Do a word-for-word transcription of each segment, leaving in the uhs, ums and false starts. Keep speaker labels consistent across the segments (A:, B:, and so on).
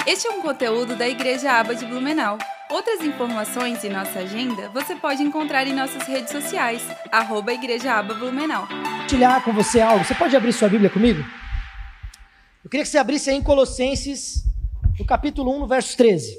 A: Este é um conteúdo da Igreja Aba de Blumenau. Outras informações e nossa agenda você pode encontrar em nossas redes sociais, arroba Igreja Aba Blumenau.
B: Vou compartilhar com você algo. Você pode abrir sua Bíblia comigo? Eu queria que você abrisse aí em Colossenses, no capítulo um, no verso treze.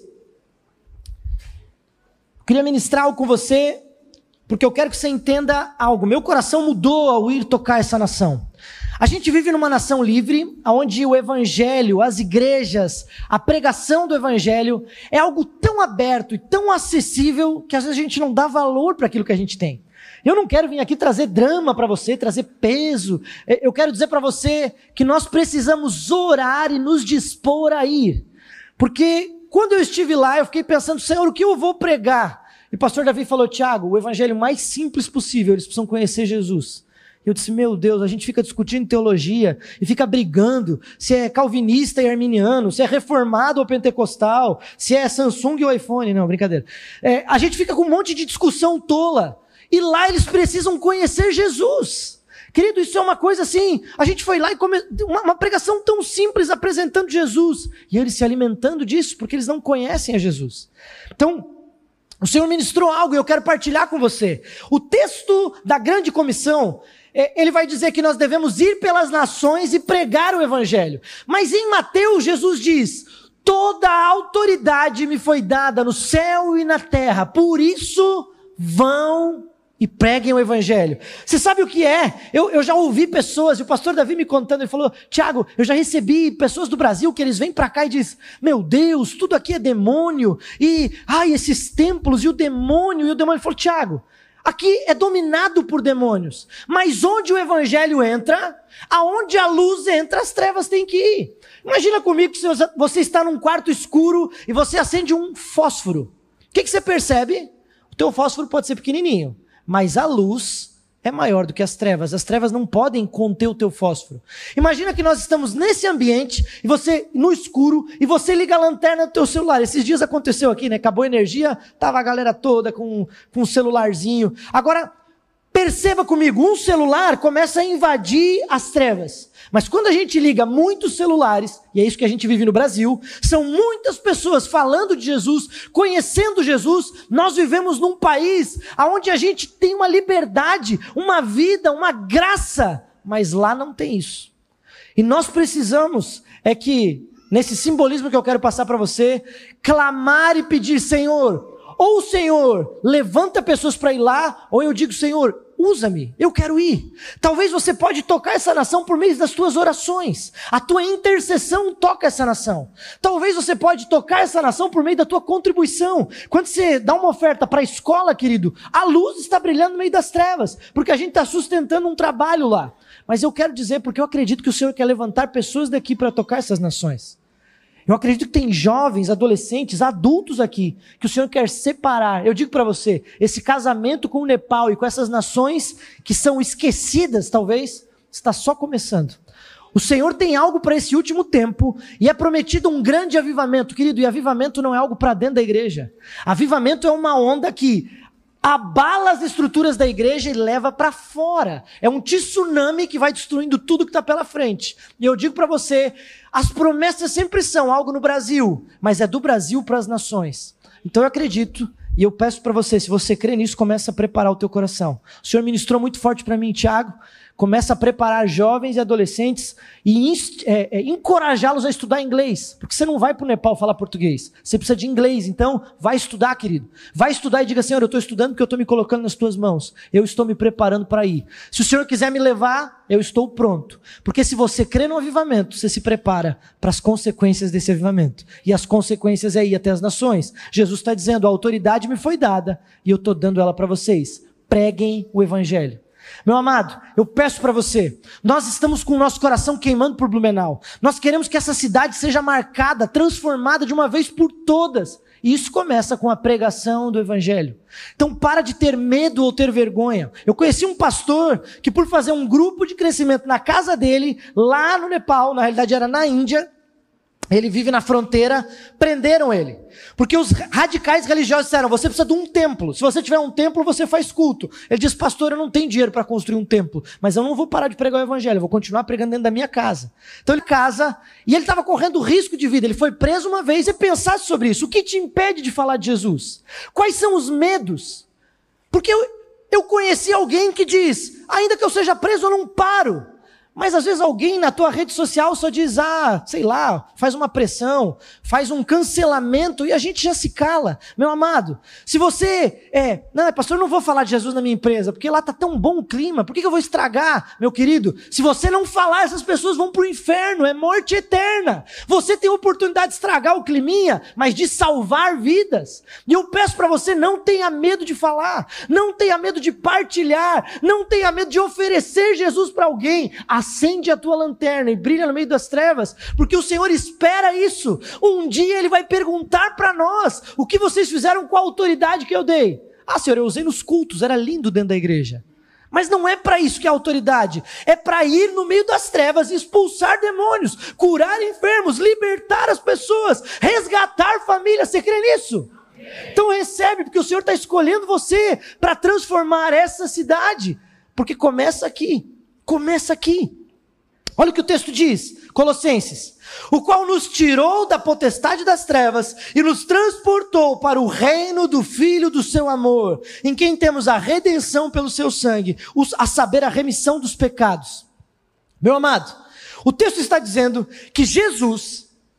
B: Eu queria ministrar algo com você, porque eu quero que você entenda algo. Meu coração mudou ao ir tocar essa nação. A gente vive numa nação livre, onde o evangelho, as igrejas, a pregação do evangelho é algo tão aberto e tão acessível que às vezes a gente não dá valor para aquilo que a gente tem. Eu não quero vir aqui trazer drama para você, trazer peso. Eu quero dizer para você que nós precisamos orar e nos dispor a ir. Porque quando eu estive lá, eu fiquei pensando, Senhor, o que eu vou pregar? E o pastor Davi falou, Tiago, o evangelho mais simples possível, eles precisam conhecer Jesus. Eu disse, meu Deus, a gente fica discutindo teologia e fica brigando se é calvinista e arminiano, se é reformado ou pentecostal, se é Samsung ou iPhone. Não, brincadeira. É, a gente fica com um monte de discussão tola. E lá eles precisam conhecer Jesus. Querido, isso é uma coisa assim, a gente foi lá e come... uma, uma pregação tão simples apresentando Jesus. E eles se alimentando disso porque eles não conhecem a Jesus. Então, o Senhor ministrou algo e eu quero partilhar com você. O texto da grande comissão, ele vai dizer que nós devemos ir pelas nações e pregar o evangelho. Mas em Mateus, Jesus diz, toda a autoridade me foi dada no céu e na terra, por isso vão e preguem o evangelho. Você sabe o que é? Eu, eu já ouvi pessoas, e o pastor Davi me contando, ele falou, Tiago, eu já recebi pessoas do Brasil que eles vêm para cá e dizem, meu Deus, tudo aqui é demônio, e ai, esses templos, e o demônio, e o demônio. Ele falou, Tiago, aqui é dominado por demônios, mas onde o evangelho entra, aonde a luz entra, as trevas têm que ir. Imagina comigo que você está num quarto escuro e você acende um fósforo. O que, que você percebe? O teu fósforo pode ser pequenininho, mas a luz é maior do que as trevas. As trevas não podem conter o teu fósforo. Imagina que nós estamos nesse ambiente, e você no escuro, e você liga a lanterna do teu celular. Esses dias aconteceu aqui, né? Acabou a energia, tava a galera toda com, com um celularzinho. Agora, perceba comigo, um celular começa a invadir as trevas. Mas quando a gente liga muitos celulares, e é isso que a gente vive no Brasil, são muitas pessoas falando de Jesus, conhecendo Jesus. Nós vivemos num país onde a gente tem uma liberdade, uma vida, uma graça, mas lá não tem isso. E nós precisamos, é que, nesse simbolismo que eu quero passar para você, clamar e pedir, Senhor, ou Senhor, levanta pessoas para ir lá, ou eu digo, Senhor, usa-me, eu quero ir. Talvez você pode tocar essa nação por meio das tuas orações. A tua intercessão toca essa nação. Talvez você pode tocar essa nação por meio da tua contribuição. Quando você dá uma oferta para a escola, querido, a luz está brilhando no meio das trevas, porque a gente está sustentando um trabalho lá. Mas eu quero dizer, porque eu acredito que o Senhor quer levantar pessoas daqui para tocar essas nações. Eu acredito que tem jovens, adolescentes, adultos aqui, que o Senhor quer separar. Eu digo para você, esse casamento com o Nepal e com essas nações que são esquecidas, talvez, está só começando. O Senhor tem algo para esse último tempo e é prometido um grande avivamento, querido, e avivamento não é algo para dentro da igreja. Avivamento é uma onda que abala as estruturas da igreja e leva para fora. É um tsunami que vai destruindo tudo que está pela frente. E eu digo para você, as promessas sempre são algo no Brasil, mas é do Brasil para as nações. Então eu acredito, e eu peço para você, se você crê nisso, começa a preparar o teu coração. O Senhor ministrou muito forte para mim, Tiago. Começa a preparar jovens e adolescentes e é, é, encorajá-los a estudar inglês. Porque você não vai para o Nepal falar português. Você precisa de inglês. Então, vai estudar, querido. Vai estudar e diga, Senhor, eu estou estudando porque eu estou me colocando nas tuas mãos. Eu estou me preparando para ir. Se o Senhor quiser me levar, eu estou pronto. Porque se você crê no avivamento, você se prepara para as consequências desse avivamento. E as consequências é ir até as nações. Jesus está dizendo, a autoridade me foi dada e eu estou dando ela para vocês. Preguem o evangelho. Meu amado, eu peço para você, nós estamos com o nosso coração queimando por Blumenau. Nós queremos que essa cidade seja marcada, transformada de uma vez por todas. E isso começa com a pregação do evangelho. Então para de ter medo ou ter vergonha. Eu conheci um pastor que por fazer um grupo de crescimento na casa dele, lá no Nepal, na realidade era na Índia, ele vive na fronteira, prenderam ele. Porque os radicais religiosos disseram, você precisa de um templo. Se você tiver um templo, você faz culto. Ele diz, pastor, eu não tenho dinheiro para construir um templo, mas eu não vou parar de pregar o evangelho, eu vou continuar pregando dentro da minha casa. Então ele casa, e ele estava correndo risco de vida. Ele foi preso uma vez, e pensasse sobre isso. O que te impede de falar de Jesus? Quais são os medos? Porque eu, eu conheci alguém que diz, ainda que eu seja preso, eu não paro. Mas às vezes alguém na tua rede social só diz, ah, sei lá, faz uma pressão, faz um cancelamento e a gente já se cala. Meu amado, se você é, não, pastor, eu não vou falar de Jesus na minha empresa, porque lá está tão bom o clima, por que eu vou estragar, meu querido? Se você não falar, essas pessoas vão para o inferno, é morte eterna. Você tem a oportunidade de estragar o climinha, mas de salvar vidas. E eu peço para você, não tenha medo de falar, não tenha medo de partilhar, não tenha medo de oferecer Jesus para alguém. Acende a tua lanterna e brilha no meio das trevas, porque o Senhor espera isso. Um dia Ele vai perguntar para nós, o que vocês fizeram com a autoridade que eu dei? Ah, Senhor, eu usei nos cultos, era lindo dentro da igreja. Mas não é para isso que é autoridade, é para ir no meio das trevas, expulsar demônios, curar enfermos, libertar as pessoas, resgatar famílias. Você crê nisso? Então recebe, porque o Senhor está escolhendo você para transformar essa cidade, porque começa aqui. Começa aqui. Olha o que o texto diz, Colossenses. O qual nos tirou da potestade das trevas e nos transportou para o reino do Filho do seu amor, em quem temos a redenção pelo seu sangue, a saber, a remissão dos pecados. Meu amado, o texto está dizendo que Jesus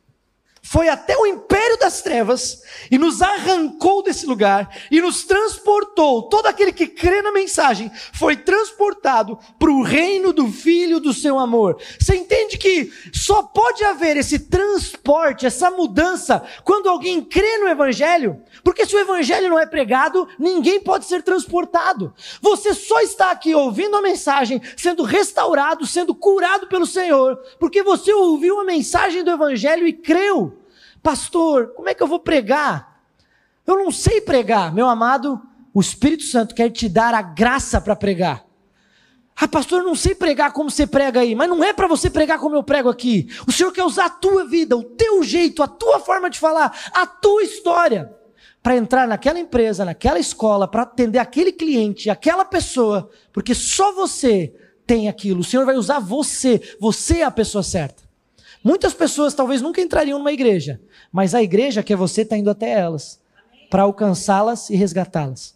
B: foi até o império das trevas e nos arrancou desse lugar e nos transportou. Todo aquele que crê na mensagem foi transportado para o reino do Filho do seu amor. Você entende que só pode haver esse transporte, essa mudança, quando alguém crê no evangelho? Porque se o evangelho não é pregado, ninguém pode ser transportado. Você só está aqui ouvindo a mensagem, sendo restaurado, sendo curado pelo Senhor, porque você ouviu a mensagem do evangelho e creu. Pastor, como é que eu vou pregar? Eu não sei pregar. Meu amado, o Espírito Santo quer te dar a graça para pregar. Ah, pastor, eu não sei pregar como você prega aí, mas não é para você pregar como eu prego aqui. O Senhor quer usar a tua vida, o teu jeito, a tua forma de falar, a tua história, para entrar naquela empresa, naquela escola, para atender aquele cliente, aquela pessoa, porque só você tem aquilo. O Senhor vai usar você, você é a pessoa certa. Muitas pessoas talvez nunca entrariam numa igreja, mas a igreja que é você está indo até elas, para alcançá-las e resgatá-las.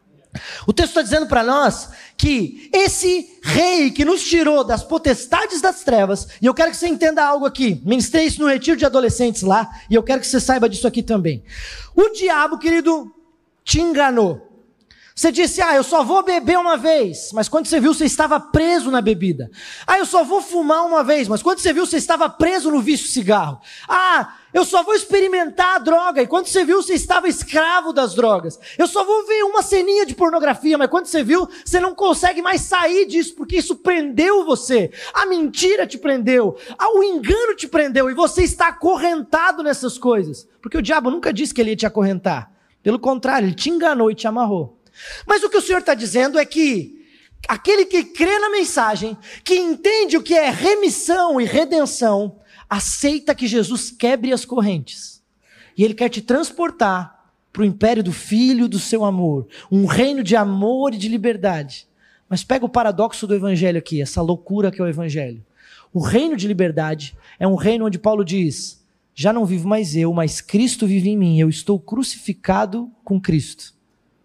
B: O texto está dizendo para nós que esse rei que nos tirou das potestades das trevas, e eu quero que você entenda algo aqui, ministrei isso no retiro de adolescentes lá, e eu quero que você saiba disso aqui também. O diabo, querido, te enganou. Você disse, ah, eu só vou beber uma vez, mas quando você viu, você estava preso na bebida. Ah, eu só vou fumar uma vez, mas quando você viu, você estava preso no vício de cigarro. Ah, eu só vou experimentar a droga, e quando você viu, você estava escravo das drogas. Eu só vou ver uma ceninha de pornografia, mas quando você viu, você não consegue mais sair disso, porque isso prendeu você. A mentira te prendeu, o engano te prendeu, e você está acorrentado nessas coisas. Porque o diabo nunca disse que ele ia te acorrentar. Pelo contrário, ele te enganou e te amarrou. Mas o que o Senhor está dizendo é que aquele que crê na mensagem, que entende o que é remissão e redenção, aceita que Jesus quebre as correntes. E Ele quer te transportar para o império do Filho do seu amor, um reino de amor e de liberdade. Mas pega o paradoxo do Evangelho aqui, essa loucura que é o Evangelho. O reino de liberdade é um reino onde Paulo diz, já não vivo mais eu, mas Cristo vive em mim, eu estou crucificado com Cristo.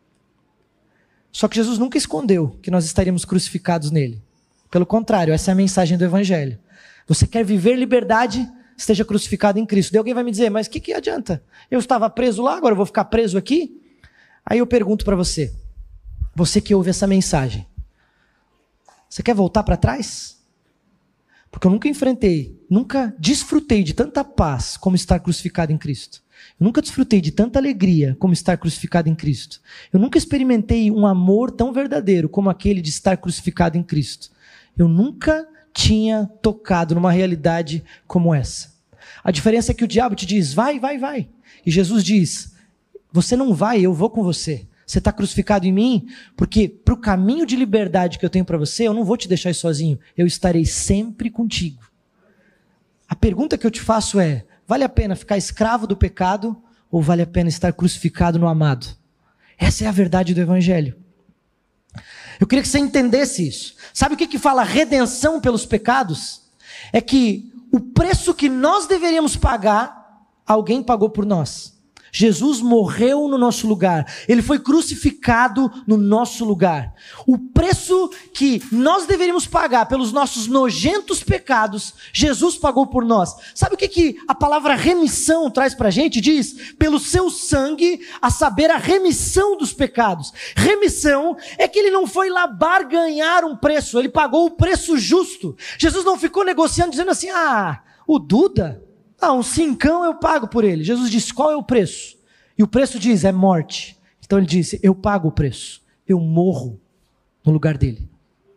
B: Só que Jesus nunca escondeu que nós estaríamos crucificados nele. Pelo contrário, essa é a mensagem do Evangelho. Você quer viver liberdade? Esteja crucificado em Cristo. Daí alguém vai me dizer, mas o que, que adianta? Eu estava preso lá, agora eu vou ficar preso aqui? Aí eu pergunto para você, você que ouve essa mensagem, você quer voltar para trás? Porque eu nunca enfrentei, nunca desfrutei de tanta paz como estar crucificado em Cristo. Eu nunca desfrutei de tanta alegria como estar crucificado em Cristo. Eu nunca experimentei um amor tão verdadeiro como aquele de estar crucificado em Cristo. Eu nunca tinha tocado numa realidade como essa. A diferença é que o diabo te diz, vai, vai, vai. E Jesus diz, você não vai, eu vou com você. Você está crucificado em mim, porque para o caminho de liberdade que eu tenho para você, eu não vou te deixar sozinho. Eu estarei sempre contigo. A pergunta que eu te faço é, vale a pena ficar escravo do pecado ou vale a pena estar crucificado no amado? Essa é a verdade do Evangelho. Eu queria que você entendesse isso. Sabe o que que fala redenção pelos pecados? É que o preço que nós deveríamos pagar, alguém pagou por nós. Jesus morreu no nosso lugar. Ele foi crucificado no nosso lugar. O preço que nós deveríamos pagar pelos nossos nojentos pecados, Jesus pagou por nós. Sabe o que, que a palavra remissão traz pra gente? Diz, pelo seu sangue, a saber, a remissão dos pecados. Remissão é que ele não foi lá barganhar um preço, ele pagou o preço justo. Jesus não ficou negociando, dizendo assim, ah, o Duda... Ah, um cincão eu pago por ele. Jesus disse, qual é o preço? E o preço diz, é morte. Então ele disse, eu pago o preço. Eu morro no lugar dele.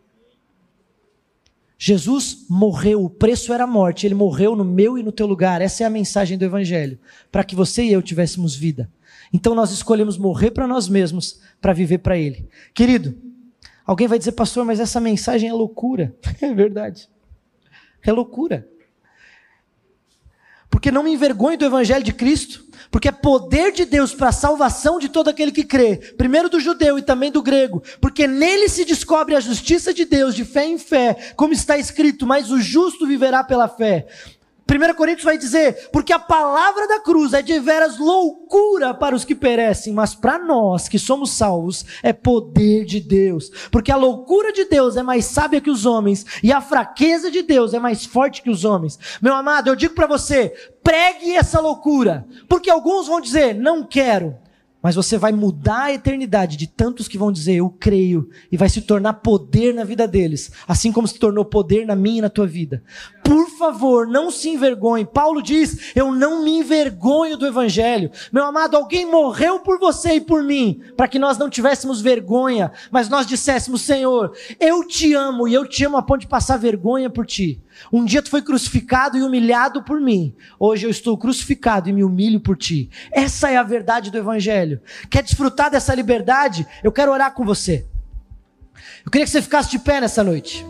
B: Jesus morreu, o preço era morte. Ele morreu no meu e no teu lugar. Essa é a mensagem do Evangelho. Para que você e eu tivéssemos vida. Então nós escolhemos morrer para nós mesmos, para viver para ele. Querido, alguém vai dizer, pastor, mas essa mensagem é loucura. É verdade. É loucura. Porque não me envergonho do Evangelho de Cristo, porque é poder de Deus para a salvação de todo aquele que crê, primeiro do judeu e também do grego, porque nele se descobre a justiça de Deus, de fé em fé, como está escrito, mas o justo viverá pela fé. primeira Coríntios vai dizer, porque a palavra da cruz é de veras loucura para os que perecem, mas para nós que somos salvos é poder de Deus, porque a loucura de Deus é mais sábia que os homens, e a fraqueza de Deus é mais forte que os homens. Meu amado, eu digo para você, pregue essa loucura, porque alguns vão dizer, não quero, mas você vai mudar a eternidade de tantos que vão dizer, eu creio, e vai se tornar poder na vida deles, assim como se tornou poder na minha e na tua vida. Por favor, não se envergonhe. Paulo diz, eu não me envergonho do Evangelho. Meu amado, alguém morreu por você e por mim, para que nós não tivéssemos vergonha, mas nós disséssemos, Senhor, eu te amo, e eu te amo a ponto de passar vergonha por ti. Um dia tu foi crucificado e humilhado por mim. Hoje eu estou crucificado e me humilho por ti. Essa é a verdade do Evangelho. Quer desfrutar dessa liberdade? Eu quero orar com você. Eu queria que você ficasse de pé nessa noite.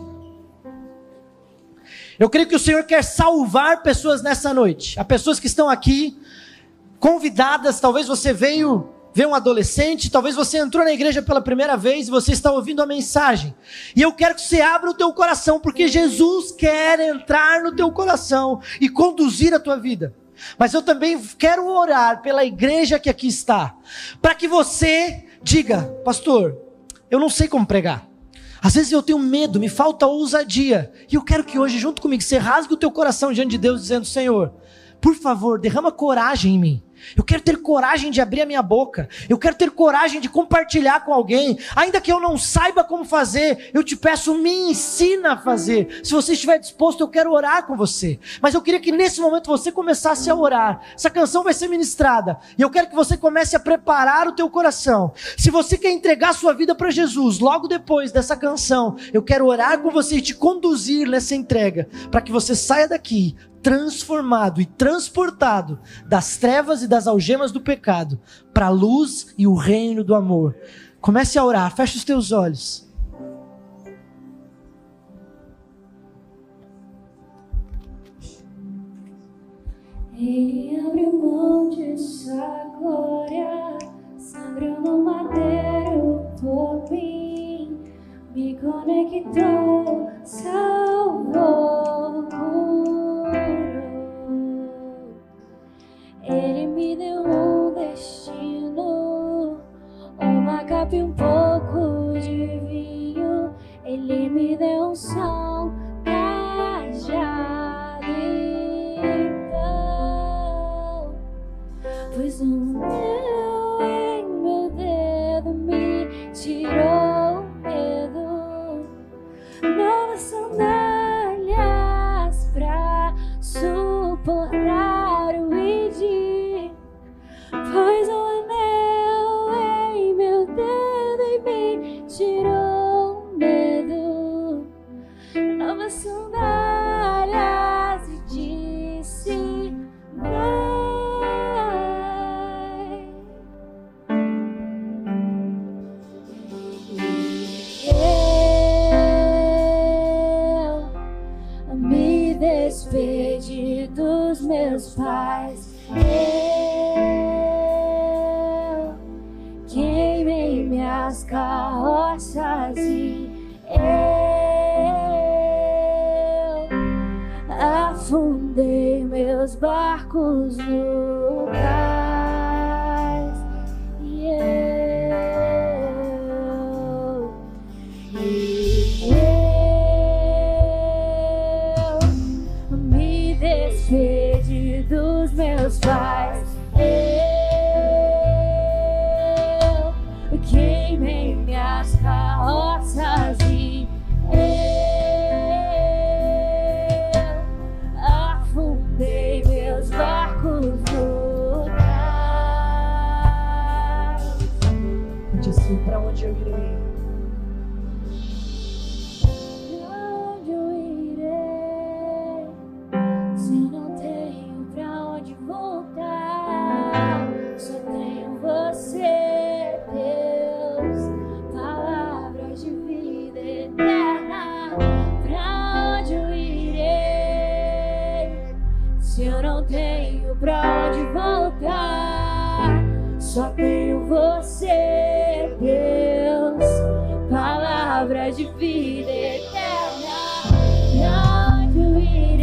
B: Eu creio que o Senhor quer salvar pessoas nessa noite. Há pessoas que estão aqui, convidadas, talvez você veio ver um adolescente, talvez você entrou na igreja pela primeira vez e você está ouvindo a mensagem. E eu quero que você abra o teu coração, porque Jesus quer entrar no teu coração e conduzir a tua vida. Mas eu também quero orar pela igreja que aqui está, para que você diga, pastor, eu não sei como pregar. Às vezes eu tenho medo, me falta ousadia. E eu quero que hoje, junto comigo, você rasgue o teu coração diante de Deus, dizendo, Senhor, por favor, derrama coragem em mim. Eu quero ter coragem de abrir a minha boca. Eu quero ter coragem de compartilhar com alguém. Ainda que eu não saiba como fazer, eu te peço, me ensina a fazer. Se você estiver disposto, eu quero orar com você. Mas eu queria que nesse momento você começasse a orar. Essa canção vai ser ministrada. E eu quero que você comece a preparar o teu coração. Se você quer entregar a sua vida para Jesus, logo depois dessa canção, eu quero orar com você e te conduzir nessa entrega. Para que você saia daqui transformado e transportado das trevas e das algemas do pecado para a luz e o reino do amor. Comece a orar, feche os teus olhos.
C: Ele abriu mão de sua glória, sangrou no madeiro por mim, me conectou, salvou, curou. Ele me deu um destino, uma capa e um pouco de vinho. Ele me deu um som, cajado então, pois o meu em meu dedo me tirou o medo. Novas sandálias pra suportar o id, pois o anel em meu dedo e me tirou o medo. Novas sandálias e disse vai. Eu me despedi dos meus meus pais. Eu queimei minhas carroças e eu afundei meus barcos no cais. E eu, e eu me despedi dos meus pais. Eu queimei minhas carroças e eu afundei meus barcos no cais.
B: Diz assim, pra onde eu irei?
C: Pra onde eu irei? Se eu não tenho pra onde voltar, só tenho você, Deus, palavras de vida eterna. Pra onde eu irei? Se eu não tenho pra onde voltar, só tenho você, Deus, palavras de vida eterna. Pra onde eu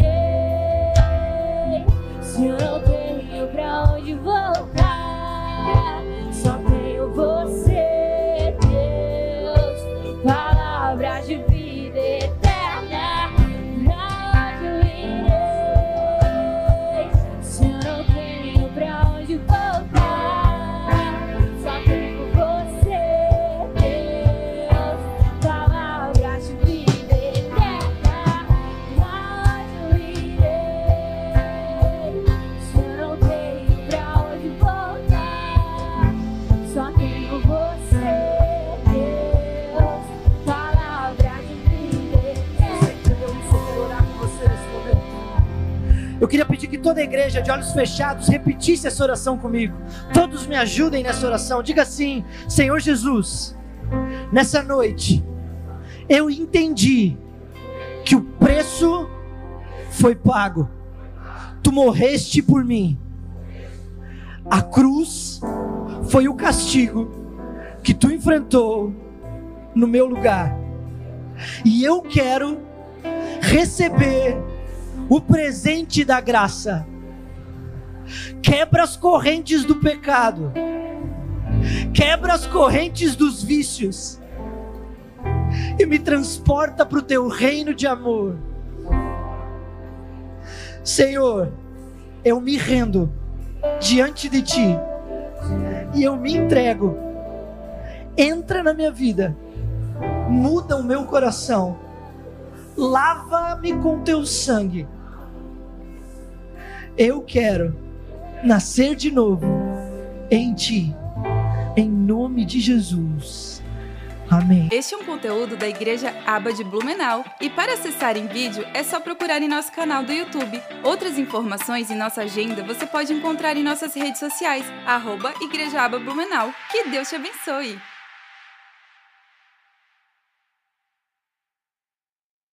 C: irei? Se eu não tenho pra onde voltar, só tenho você, Deus, palavras de vida eterna. Pra onde eu irei? Se eu não tenho pra onde voltar, só tenho você, Deus, palavras de vida eterna. Pra onde eu irei? Se eu não tenho pra onde voltar, só tenho você, Deus, palavras de vida eterna.
B: Eu queria pedir que toda a igreja, de olhos fechados, repetisse essa oração comigo. Todos me ajudem nessa oração. Diga assim: Senhor Jesus, nessa noite, eu entendi que o preço foi pago. Tu morreste por mim. A cruz foi o castigo que tu enfrentou no meu lugar. E eu quero receber o presente da graça. Quebra as correntes do pecado. Quebra as correntes dos vícios. E me transporta para o teu reino de amor. Senhor, eu me rendo diante de ti. E eu me entrego. Entra na minha vida. Muda o meu coração. Lava-me com teu sangue. Eu quero nascer de novo em ti, em nome de Jesus. Amém.
A: Este é um conteúdo da Igreja Aba de Blumenau. E para acessar em vídeo, é só procurar em nosso canal do YouTube. Outras informações e nossa agenda você pode encontrar em nossas redes sociais, arroba Igreja Aba Blumenau. Que Deus te abençoe!